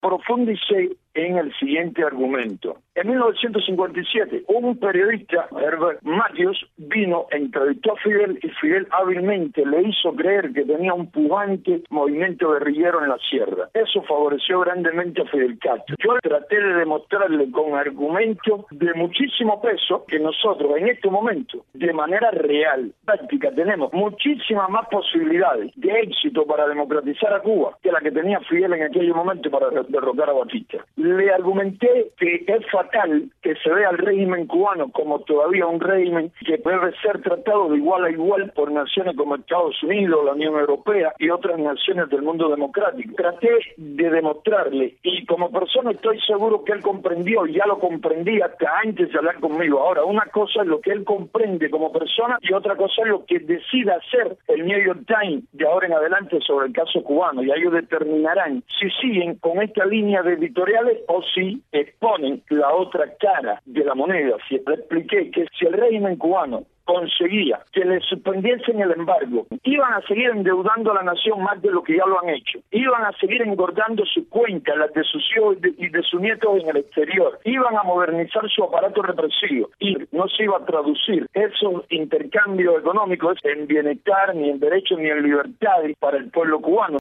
Profundicé en el siguiente argumento. En 1957, un periodista, Herbert Matthews, vino, entrevistó a Fidel y Fidel hábilmente le hizo creer que tenía un pujante movimiento guerrillero en la sierra. Eso favoreció grandemente a Fidel Castro. Yo traté de demostrarle con argumentos de muchísimo peso que nosotros en este momento, de manera real, práctica, tenemos muchísimas más posibilidades de éxito para democratizar a Cuba que la que tenía Fidel en aquel momento para derrocar a Batista. Le argumenté que es fatal que se vea al régimen cubano como todavía un régimen que debe ser tratado de igual a igual por naciones como Estados Unidos, la Unión Europea y otras naciones del mundo democrático. Traté de demostrarle, y como persona estoy seguro que él comprendió, ya lo comprendía hasta antes de hablar conmigo. Ahora, una cosa es lo que él comprende como persona y otra cosa es lo que decida hacer el New York Times de ahora en adelante sobre el caso cubano. Y ellos determinarán si siguen con esta línea de editoriales o si exponen la otra cara de la moneda. Si le expliqué que si el régimen cubano conseguía que le suspendiesen el embargo, iban a seguir endeudando a la nación más de lo que ya lo han hecho, iban a seguir engordando sus cuentas, las de sus hijos y de sus nietos en el exterior, iban a modernizar su aparato represivo y no se iba a traducir esos intercambios económicos en bienestar, ni en derechos, ni en libertades para el pueblo cubano.